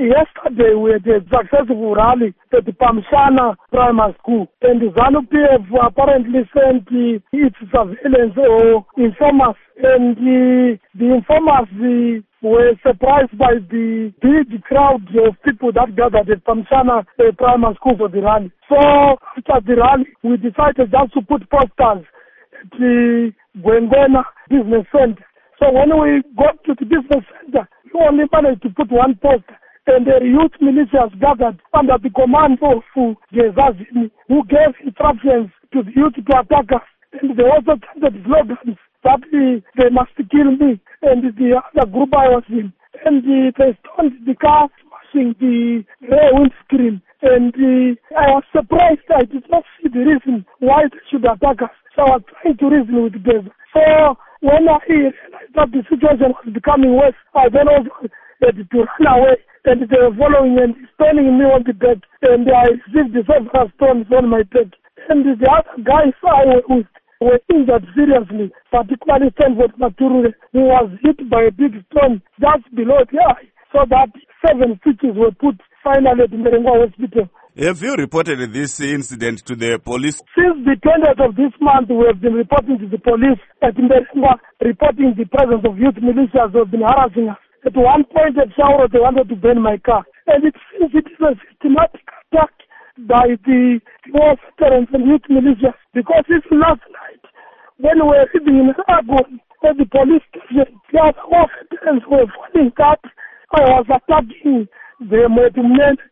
Yesterday we had a successful rally at the Pamshana Primary School, and the ZANU-PF apparently sent its surveillance or informers, and the informers were surprised by the big crowd of people that gathered at Pamshana Primary School for the rally. So after the rally, we decided just to put posters at the Gwengwena Business Center. So when we got to the business center, we only managed to put one poster, and the youth militias gathered under the command of Gezazini, who gave instructions to the youth to attack us. And they also chanted slogans that they must kill me and the other group I was in. And they stoned the car, smashing the rear windscreen. And I was surprised. I did not see the reason why they should attack us. So I was trying to reason with them. So when I realized that the situation was becoming worse, I then also had to run away. And they were following and stoning me on the bed. And I received several stones on my bed. And the other guys I was with were injured seriously, particularly Stanford Maturure, who was hit by a big stone just below the eye, so that 7 stitches were put finally at the Merengwa Hospital. Have you reported this incident to the police? Since the 20th of this month, we have been reporting to the police at Merengwa, reporting the presence of youth militias who have been harassing us. At one point at Shauro, they wanted to burn my car. And it seems it is a systematic attack by the war veterans and youth militias. Because this last night, when we were living in Aragon, at the police station, the other war veterans were falling that I was attacking them with men